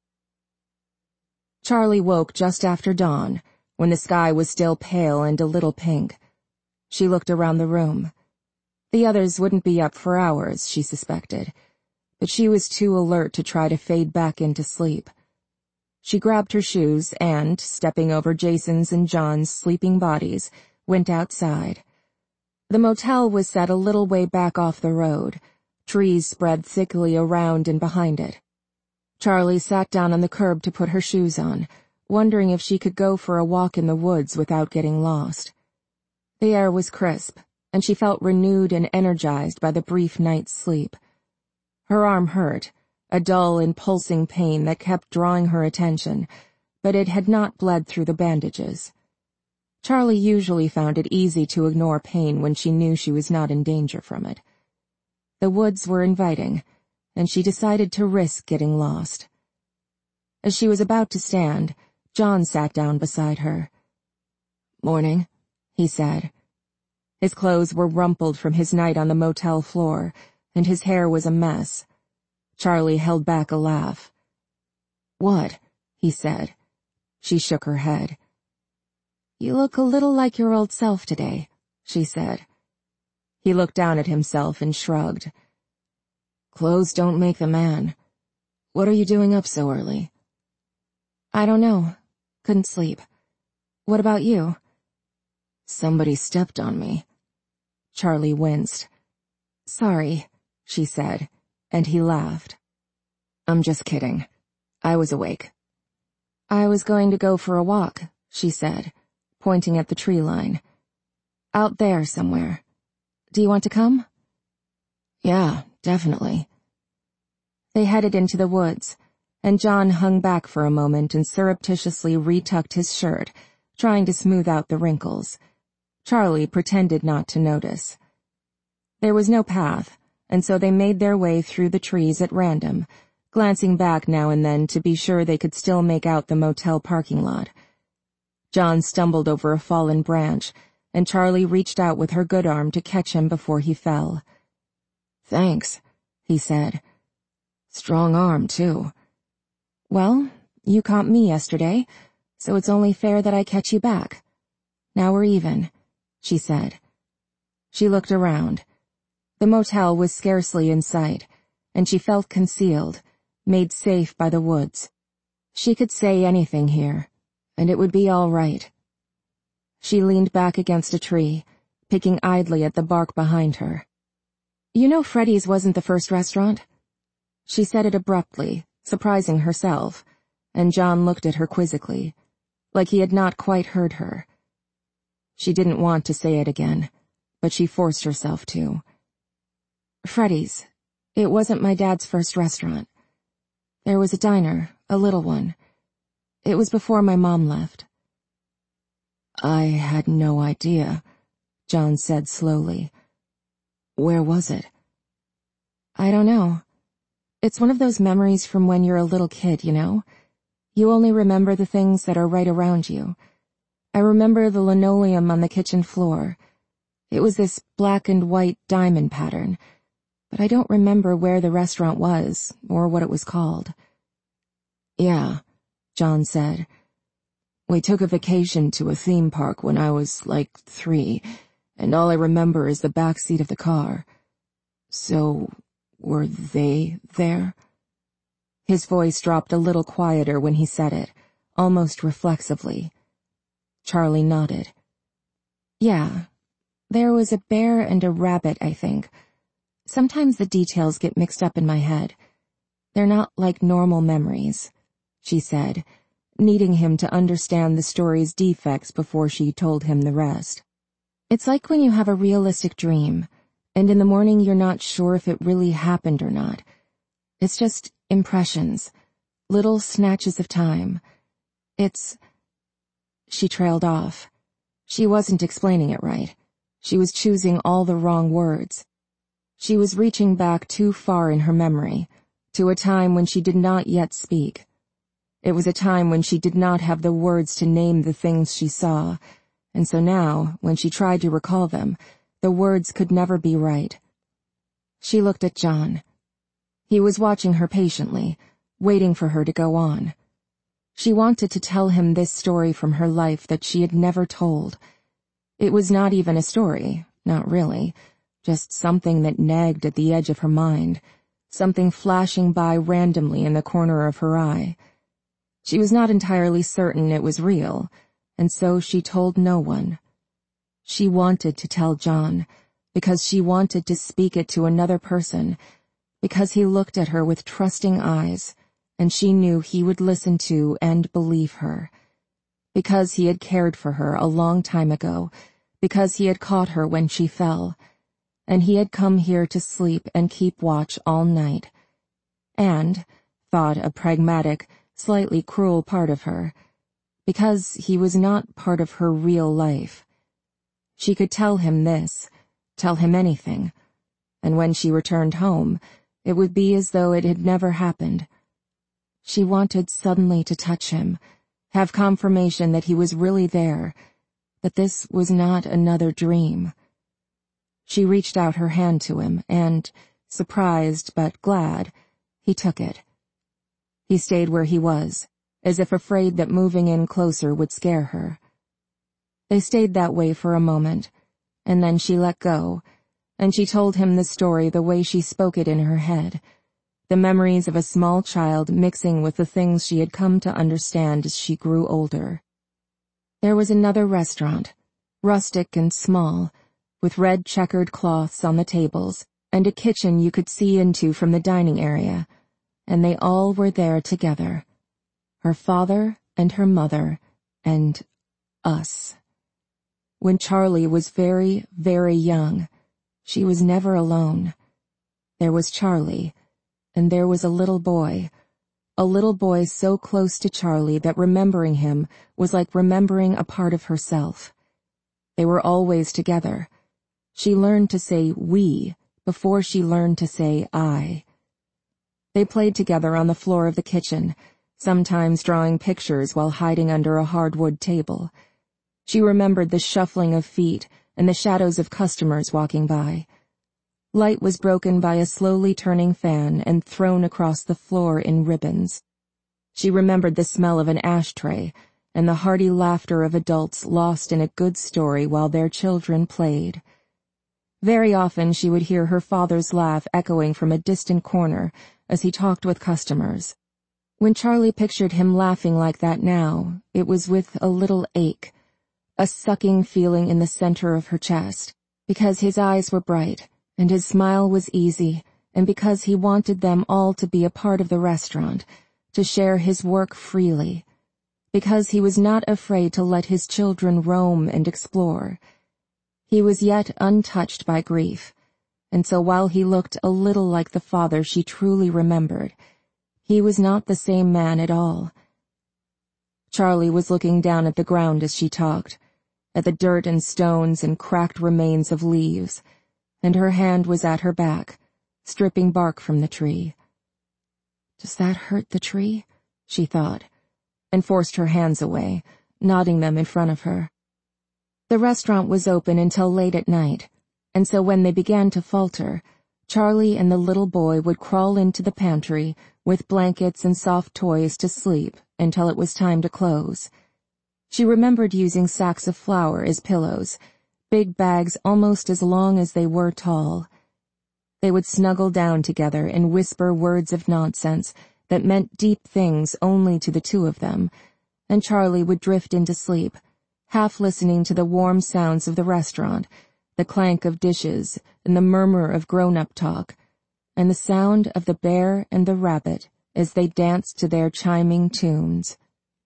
Charlie woke just after dawn, when the sky was still pale and a little pink. She looked around the room. The others wouldn't be up for hours, she suspected, but she was too alert to try to fade back into sleep. She grabbed her shoes and, stepping over Jason's and John's sleeping bodies, went outside. The motel was set a little way back off the road. Trees spread thickly around and behind it. Charlie sat down on the curb to put her shoes on, wondering if she could go for a walk in the woods without getting lost. The air was crisp, and she felt renewed and energized by the brief night's sleep. Her arm hurt, a dull and pulsing pain that kept drawing her attention, but it had not bled through the bandages. Charlie usually found it easy to ignore pain when she knew she was not in danger from it. The woods were inviting, and she decided to risk getting lost. As she was about to stand, John sat down beside her. "Morning," he said. His clothes were rumpled from his night on the motel floor, and his hair was a mess. Charlie held back a laugh. "What?" he said. She shook her head. "You look a little like your old self today," she said. He looked down at himself and shrugged. "Clothes don't make the man. What are you doing up so early?" "I don't know. Couldn't sleep. What about you?" "Somebody stepped on me." Charlie winced. "Sorry," she said, and he laughed. "I'm just kidding. I was awake." "I was going to go for a walk," she said, pointing at the tree line. "Out there somewhere. Do you want to come?" "Yeah, definitely." They headed into the woods, and John hung back for a moment and surreptitiously retucked his shirt, trying to smooth out the wrinkles. Charlie pretended not to notice. There was no path, and so they made their way through the trees at random, glancing back now and then to be sure they could still make out the motel parking lot. John stumbled over a fallen branch, and Charlie reached out with her good arm to catch him before he fell. "Thanks," he said. "Strong arm, too." "Well, you caught me yesterday, so it's only fair that I catch you back. Now we're even," she said. She looked around. The motel was scarcely in sight, and she felt concealed, made safe by the woods. She could say anything here, and it would be all right. She leaned back against a tree, picking idly at the bark behind her. "You know Freddy's wasn't the first restaurant?" She said it abruptly, surprising herself, and John looked at her quizzically, like he had not quite heard her. She didn't want to say it again, but she forced herself to. "Freddy's. It wasn't my dad's first restaurant. There was a diner, a little one. It was before my mom left." "I had no idea," John said slowly. "Where was it?" "I don't know. It's one of those memories from when you're a little kid, you know? You only remember the things that are right around you. I remember the linoleum on the kitchen floor. It was this black and white diamond pattern, but I don't remember where the restaurant was or what it was called." "Yeah," John said. "We took a vacation to a theme park when I was like 3, and all I remember is the back seat of the car. So, were they there?" His voice dropped a little quieter when he said it, almost reflexively. Charlie nodded. "Yeah, there was a bear and a rabbit, I think. Sometimes the details get mixed up in my head. They're not like normal memories," she said, needing him to understand the story's defects before she told him the rest. "It's like when you have a realistic dream, and in the morning you're not sure if it really happened or not. It's just impressions, little snatches of time. It's—" She trailed off. She wasn't explaining it right. She was choosing all the wrong words. She was reaching back too far in her memory, to a time when she did not yet speak. It was a time when she did not have the words to name the things she saw, and so now, when she tried to recall them, the words could never be right. She looked at John. He was watching her patiently, waiting for her to go on. She wanted to tell him this story from her life that she had never told. It was not even a story, not really, just something that nagged at the edge of her mind, something flashing by randomly in the corner of her eye. She was not entirely certain it was real, and so she told no one. She wanted to tell John, because she wanted to speak it to another person, because he looked at her with trusting eyes, and she knew he would listen to and believe her. Because he had cared for her a long time ago, because he had caught her when she fell, and he had come here to sleep and keep watch all night. And, thought a pragmatic, slightly cruel part of her, because he was not part of her real life. She could tell him this, tell him anything, and when she returned home, it would be as though it had never happened. She wanted suddenly to touch him, have confirmation that he was really there, that this was not another dream. She reached out her hand to him, and, surprised but glad, he took it. He stayed where he was, as if afraid that moving in closer would scare her. They stayed that way for a moment, and then she let go, and she told him the story the way she spoke it in her head, the memories of a small child mixing with the things she had come to understand as she grew older. There was another restaurant, rustic and small, with red checkered cloths on the tables, and a kitchen you could see into from the dining area, and they all were there together. Her father and her mother and us. When Charlie was very, very young, she was never alone. There was Charlie, and there was a little boy so close to Charlie that remembering him was like remembering a part of herself. They were always together. She learned to say we before she learned to say I. They played together on the floor of the kitchen, sometimes drawing pictures while hiding under a hardwood table. She remembered the shuffling of feet and the shadows of customers walking by. Light was broken by a slowly turning fan and thrown across the floor in ribbons. She remembered the smell of an ashtray and the hearty laughter of adults lost in a good story while their children played. Very often she would hear her father's laugh echoing from a distant corner as he talked with customers. When Charlie pictured him laughing like that now, it was with a little ache, a sucking feeling in the center of her chest, because his eyes were bright, and his smile was easy, and because he wanted them all to be a part of the restaurant, to share his work freely, because he was not afraid to let his children roam and explore. He was yet untouched by grief, and so while he looked a little like the father she truly remembered, he was not the same man at all. Charlie was looking down at the ground as she talked, at the dirt and stones and cracked remains of leaves, and her hand was at her back, stripping bark from the tree. Does that hurt the tree? She thought, and forced her hands away, nodding them in front of her. The restaurant was open until late at night, and so when they began to falter, Charlie and the little boy would crawl into the pantry with blankets and soft toys to sleep until it was time to close. She remembered using sacks of flour as pillows, big bags almost as long as they were tall. They would snuggle down together and whisper words of nonsense that meant deep things only to the two of them, and Charlie would drift into sleep, half listening to the warm sounds of the restaurant, the clank of dishes and the murmur of grown-up talk, and the sound of the bear and the rabbit as they danced to their chiming tunes.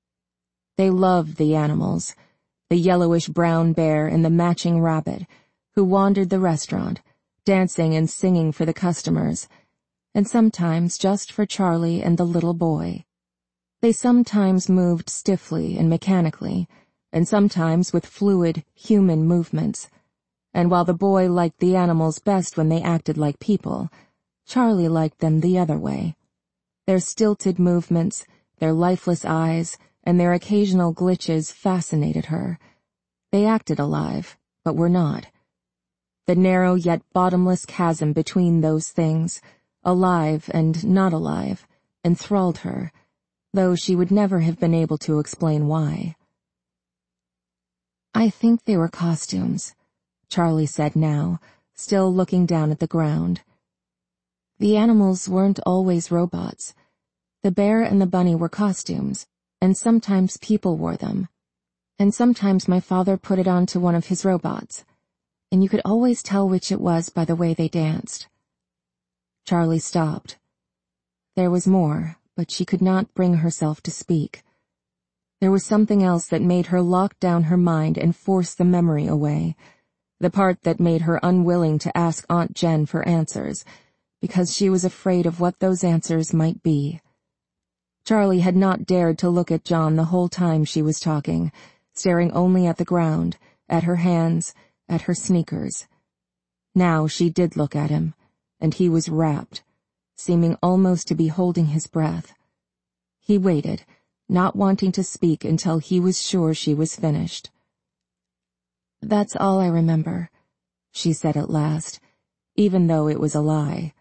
They loved the animals, the yellowish-brown bear and the matching rabbit, who wandered the restaurant, dancing and singing for the customers, and sometimes just for Charlie and the little boy. They sometimes moved stiffly and mechanically, and sometimes with fluid, human movements. And while the boy liked the animals best when they acted like people, Charlie liked them the other way. Their stilted movements, their lifeless eyes, and their occasional glitches fascinated her. They acted alive, but were not. The narrow yet bottomless chasm between those things, alive and not alive, enthralled her, though she would never have been able to explain why. I think they were costumes, Charlie said now, still looking down at the ground. The animals weren't always robots. The bear and the bunny were costumes, and sometimes people wore them. And sometimes my father put it onto one of his robots, and you could always tell which it was by the way they danced. Charlie stopped. There was more, but she could not bring herself to speak. There was something else that made her lock down her mind and force the memory away, the part that made her unwilling to ask Aunt Jen for answers, because she was afraid of what those answers might be. Charlie had not dared to look at John the whole time she was talking, staring only at the ground, at her hands, at her sneakers. Now she did look at him, and he was rapt, seeming almost to be holding his breath. He waited, not wanting to speak until he was sure she was finished. "That's all I remember," she said at last, even though it was a lie.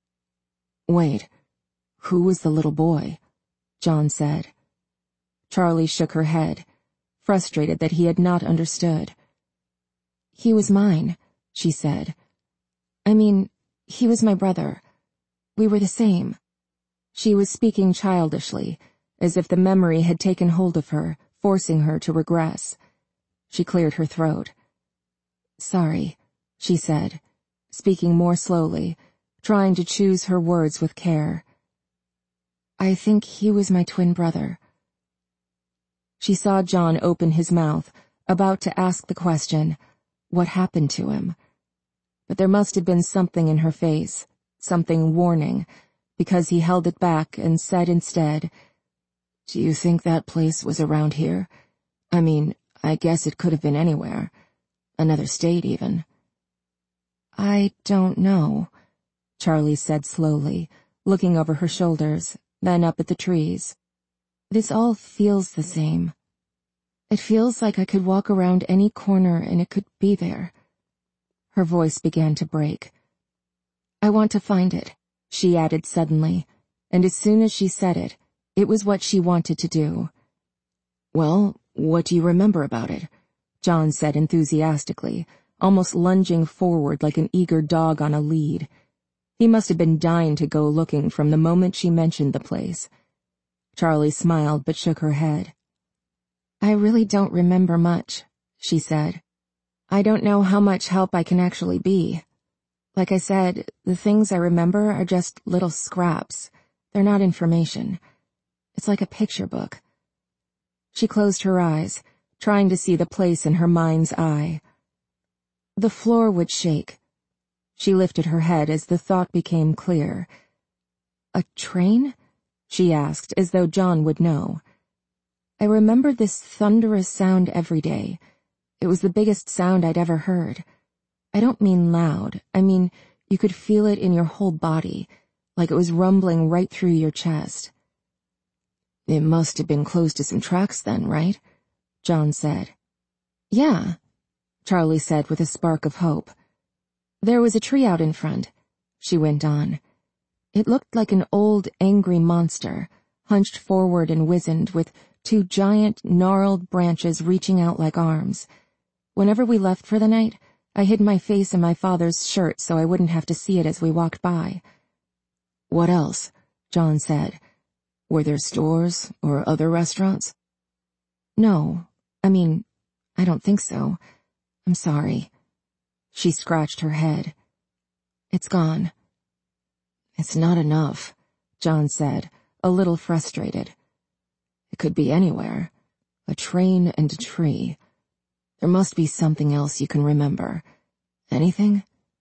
"Wait, who was the little boy?" John said. Charlie shook her head, frustrated that he had not understood. "He was mine," she said. "I mean, he was my brother. We were the same." She was speaking childishly, as if the memory had taken hold of her, forcing her to regress. She cleared her throat. "Sorry," she said, speaking more slowly, trying to choose her words with care. "I think he was my twin brother." She saw John open his mouth, about to ask the question, what happened to him? But there must have been something in her face, something warning, because he held it back and said instead, "Do you think that place was around here? I mean, I guess it could have been anywhere. Another state, even." "I don't know," Charlie said slowly, looking over her shoulders, then up at the trees. "This all feels the same. It feels like I could walk around any corner and it could be there." Her voice began to break. "I want to find it," she added suddenly, and as soon as she said it, it was what she wanted to do. "Well, what do you remember about it?" John said enthusiastically, almost lunging forward like an eager dog on a lead. He must have been dying to go looking from the moment she mentioned the place. Charlie smiled but shook her head. "I really don't remember much," she said. "I don't know how much help I can actually be. Like I said, the things I remember are just little scraps. They're not information. It's like a picture book." She closed her eyes, trying to see the place in her mind's eye. The floor would shake. She lifted her head as the thought became clear. "A train?" she asked, as though John would know. "I remembered this thunderous sound every day. It was the biggest sound I'd ever heard. I don't mean loud. I mean, you could feel it in your whole body, like it was rumbling right through your chest." "It must have been close to some tracks then, right?" John said. "Yeah," Charlie said with a spark of hope. "There was a tree out in front," she went on. "It looked like an old, angry monster, hunched forward and wizened, with two giant, gnarled branches reaching out like arms. Whenever we left for the night, I hid my face in my father's shirt so I wouldn't have to see it as we walked by." "What else?" John said. "Were there stores or other restaurants?" "No, I don't think so. I'm sorry." She scratched her head. "It's gone." "It's not enough," John said, a little frustrated. "It could be anywhere. A train and a tree. There must be something else you can remember. Anything?"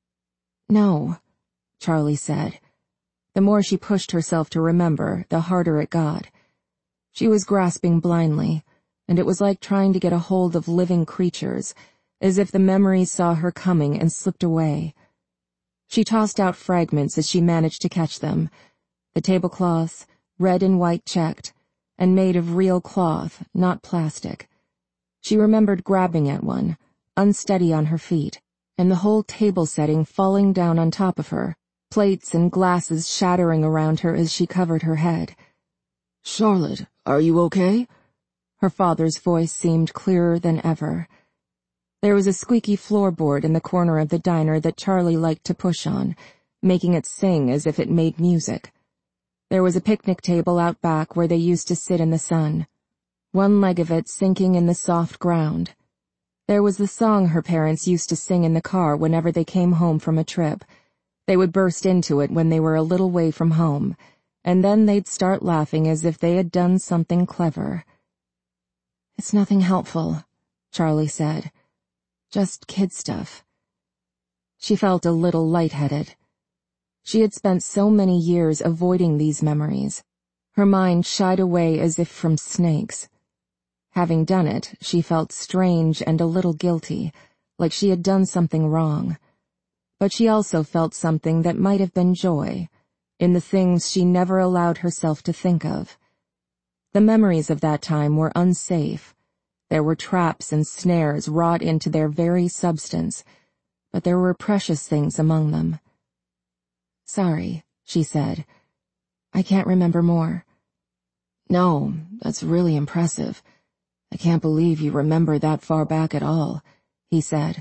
"No," Charlie said. The more she pushed herself to remember, the harder it got. She was grasping blindly, and it was like trying to get a hold of living creatures, as if the memories saw her coming and slipped away. She tossed out fragments as she managed to catch them. The tablecloths, red and white checked, and made of real cloth, not plastic. She remembered grabbing at one, unsteady on her feet, and the whole table setting falling down on top of her, plates and glasses shattering around her as she covered her head. "Charlotte, are you okay?" Her father's voice seemed clearer than ever. There was a squeaky floorboard in the corner of the diner that Charlie liked to push on, making it sing as if it made music. There was a picnic table out back where they used to sit in the sun. one leg of it sinking in the soft ground. There was the song her parents used to sing in the car whenever they came home from a trip. They would burst into it when they were a little way from home, and then they'd start laughing as if they had done something clever. "It's nothing helpful," Charlie said. "Just kid stuff." She felt a little lightheaded. She had spent so many years avoiding these memories. Her mind shied away as if from snakes. Having done it, she felt strange and a little guilty, like she had done something wrong. But she also felt something that might have been joy, in the things she never allowed herself to think of. The memories of that time were unsafe. There were traps and snares wrought into their very substance, but there were precious things among them. "Sorry," she said. "I can't remember more." "No, that's really impressive. I can't believe you remember that far back at all," he said.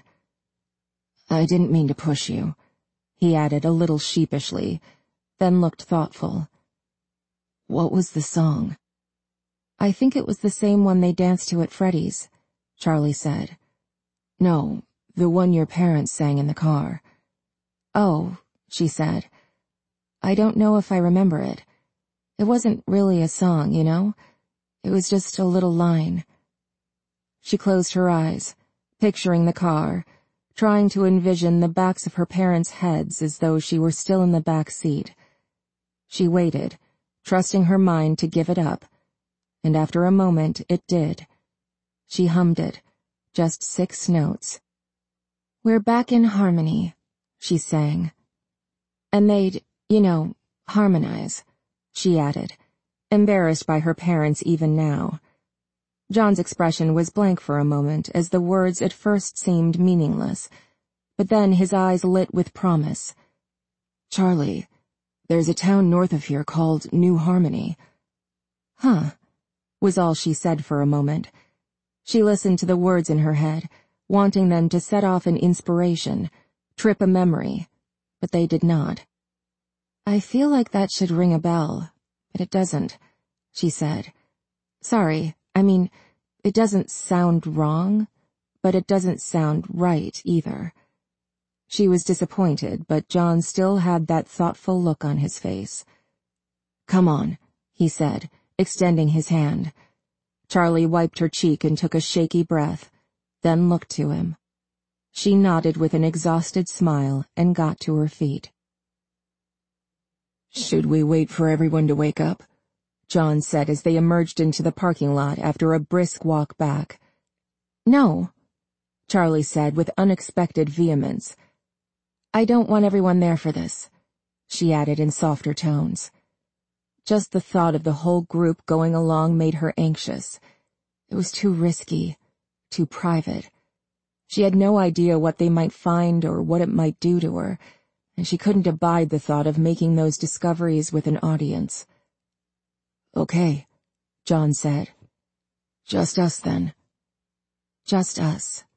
"I didn't mean to push you," he added a little sheepishly, then looked thoughtful. "What was the song?" "I think it was the same one they danced to at Freddy's," Charlie said. "No, the one your parents sang in the car." "Oh," she said. "I don't know if I remember it. It wasn't really a song, you know? It was just a little line." She closed her eyes, picturing the car, trying to envision the backs of her parents' heads as though she were still in the back seat. She waited, trusting her mind to give it up, and after a moment it did. She hummed it, just 6 notes. "We're back in harmony," she sang. "And they'd, harmonize," she added, embarrassed by her parents even now. John's expression was blank for a moment as the words at first seemed meaningless, but then his eyes lit with promise. "Charlie, there's a town north of here called New Harmony." "Huh," was all she said for a moment. She listened to the words in her head, wanting them to set off an inspiration, trip a memory, but they did not. "I feel like that should ring a bell, but it doesn't," she said. "Sorry, it doesn't sound wrong, but it doesn't sound right either." She was disappointed, but John still had that thoughtful look on his face. "Come on," he said, extending his hand. Charlie wiped her cheek and took a shaky breath, then looked to him. She nodded with an exhausted smile and got to her feet. "Should we wait for everyone to wake up?" John said as they emerged into the parking lot after a brisk walk back. "No," Charlie said with unexpected vehemence. "I don't want everyone there for this," she added in softer tones. Just the thought of the whole group going along made her anxious. It was too risky, too private. She had no idea what they might find or what it might do to her, and she couldn't abide the thought of making those discoveries with an audience. "Okay," John said. "Just us, then." "Just us."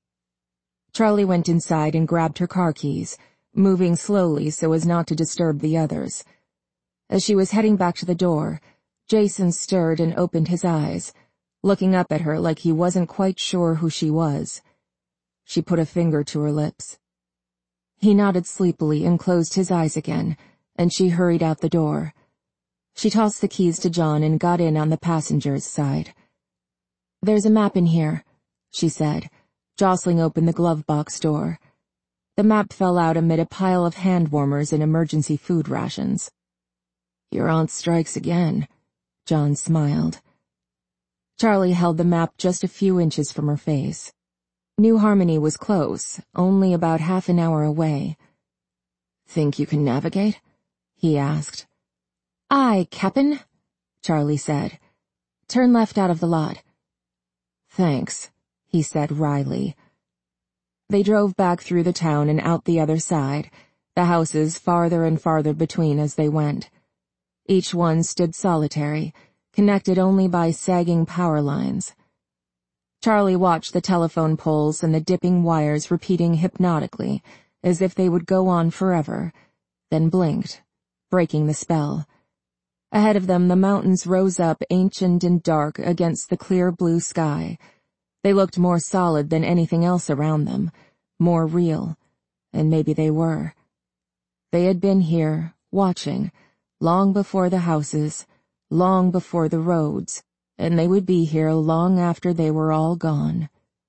Charlie went inside and grabbed her car keys, moving slowly so as not to disturb the others. As she was heading back to the door, Jason stirred and opened his eyes, looking up at her like he wasn't quite sure who she was. She put a finger to her lips. He nodded sleepily and closed his eyes again, and she hurried out the door. She tossed the keys to John and got in on the passenger's side. "There's a map in here," she said, jostling open the glove box door. The map fell out amid a pile of hand warmers and emergency food rations. "Your aunt strikes again," John smiled. Charlie held the map just a few inches from her face. New Harmony was close, only about half an hour away. "Think you can navigate?" he asked. "Aye, Cap'n," Charlie said. "Turn left out of the lot." "Thanks," he said wryly. They drove back through the town and out the other side, the houses farther and farther between as they went. Each one stood solitary, connected only by sagging power lines. Charlie watched the telephone poles and the dipping wires repeating hypnotically, as if they would go on forever, then blinked, breaking the spell. Ahead of them, the mountains rose up ancient and dark against the clear blue sky. They looked more solid than anything else around them, more real, and maybe they were. They had been here, watching, long before the houses, long before the roads, and they would be here long after they were all gone.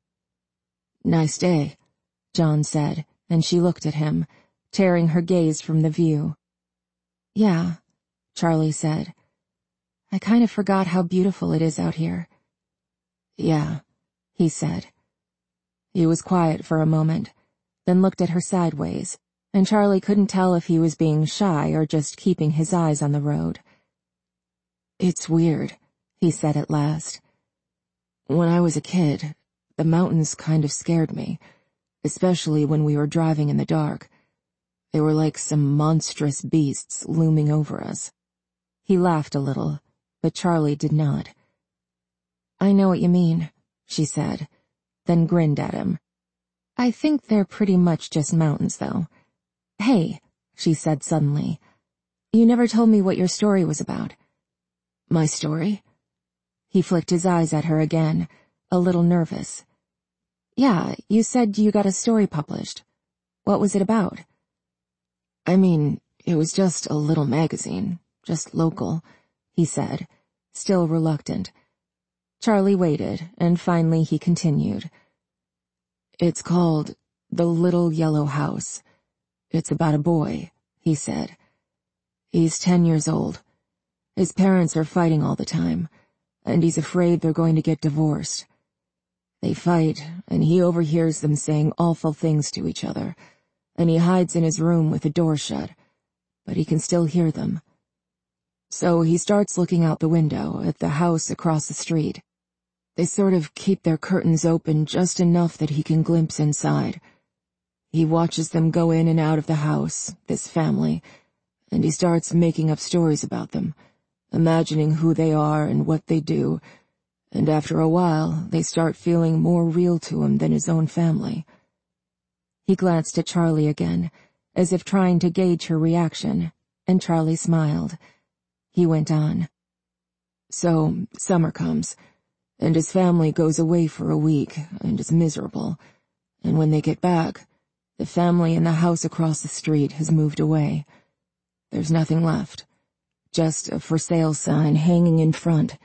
"Nice day," John said, and she looked at him, tearing her gaze from the view. "Yeah," Charlie said. "I kind of forgot how beautiful it is out here." "Yeah," he said. He was quiet for a moment, then looked at her sideways, and Charlie couldn't tell if he was being shy or just keeping his eyes on the road. "It's weird," he said at last. "When I was a kid, the mountains kind of scared me, especially when we were driving in the dark. They were like some monstrous beasts looming over us." He laughed a little, but Charlie did not. "I know what you mean," she said, then grinned at him. "I think they're pretty much just mountains, though. Hey," she said suddenly, "you never told me what your story was about." "My story?" He flicked his eyes at her again, a little nervous. "Yeah, you said you got a story published. What was it about?" "I mean, it was just a little magazine, just local," he said, still reluctant. Charlie waited, and finally he continued. "It's called The Little Yellow House. It's about a boy," he said. "He's 10 years old. His parents are fighting all the time, and he's afraid they're going to get divorced. They fight, and he overhears them saying awful things to each other, and he hides in his room with the door shut, but he can still hear them. So he starts looking out the window at the house across the street. They sort of keep their curtains open just enough that he can glimpse inside. He watches them go in and out of the house, this family, and he starts making up stories about them, imagining who they are and what they do, and after a while they start feeling more real to him than his own family." He glanced at Charlie again, as if trying to gauge her reaction, and Charlie smiled. He went on. "So, summer comes, and his family goes away for a week and is miserable, and when they get back, the family in the house across the street has moved away. There's nothing left, just a for sale sign hanging in front."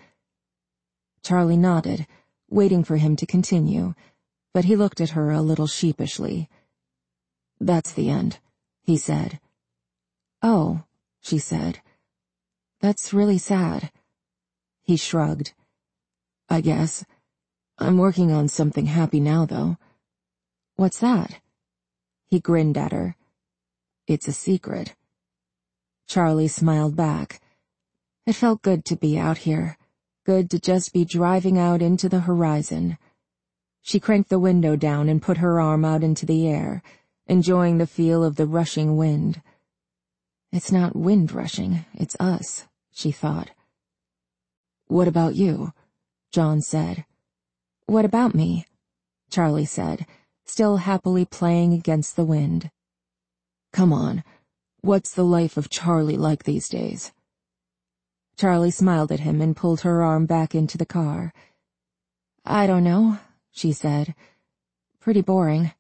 Charlie nodded, waiting for him to continue, but he looked at her a little sheepishly. "That's the end," he said. "Oh," she said. "That's really sad." He shrugged. "I guess. I'm working on something happy now, though." "What's that?" He grinned at her. "It's a secret." Charlie smiled back. It felt good to be out here, good to just be driving out into the horizon. She cranked the window down and put her arm out into the air, enjoying the feel of the rushing wind. "It's not wind rushing, it's us," she thought. "What about you?" John said. "What about me?" Charlie said, still happily playing against the wind. "Come on, what's the life of Charlie like these days?" Charlie smiled at him and pulled her arm back into the car. "I don't know," she said. "Pretty boring."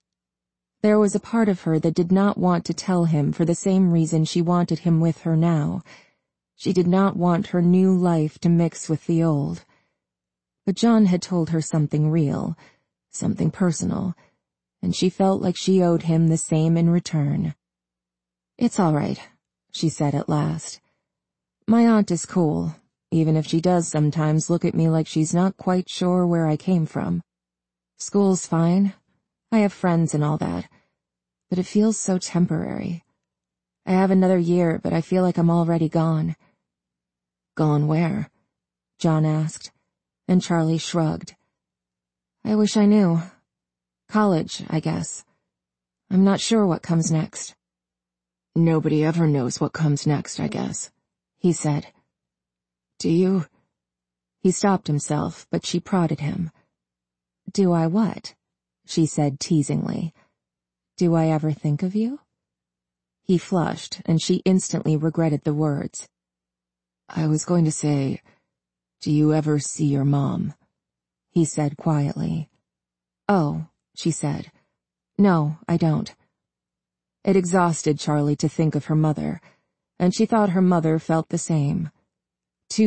There was a part of her that did not want to tell him for the same reason she wanted him with her now. She did not want her new life to mix with the old. But John had told her something real, something personal, and she felt like she owed him the same in return. "It's all right," she said at last. "My aunt is cool, even if she does sometimes look at me like she's not quite sure where I came from. School's fine. I have friends and all that, but it feels so temporary. I have another year, but I feel like I'm already gone." "Gone where?" John asked, and Charlie shrugged. "I wish I knew. College, I guess. I'm not sure what comes next." "Nobody ever knows what comes next, I guess," he said. "Do you?" He stopped himself, but she prodded him. "Do I what?" she said teasingly. "Do I ever think of you?" He flushed, and she instantly regretted the words. I was going to say, do you ever see your mom? He said quietly. Oh, she said. No, I don't. It exhausted Charlie to think of her mother, and she thought her mother felt the same.